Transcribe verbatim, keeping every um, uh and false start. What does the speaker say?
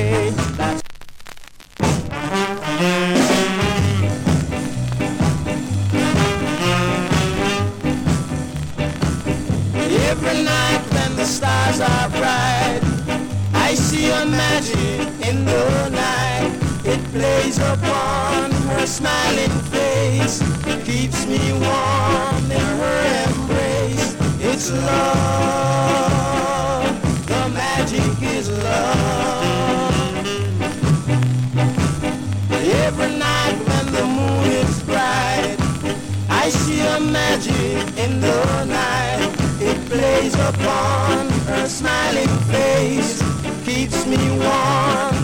way. That's every night when the stars are bright, I see a magic in the night. It plays upon her smiling face, keeps me warm in her embrace. It's love, the magic is love. Every night when the moon is bright, I see a magic in the night. It plays upon her smiling face, keeps me warm